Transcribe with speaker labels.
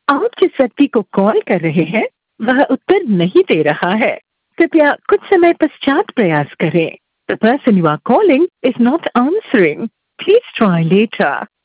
Speaker 1: आप जिस व्यक्ति को कॉल कर रहे हैं वह उत्तर नहीं दे रहा है। कृपया कुछ समय पश्चात प्रयास करें। The person you are calling is not answering. Please try later.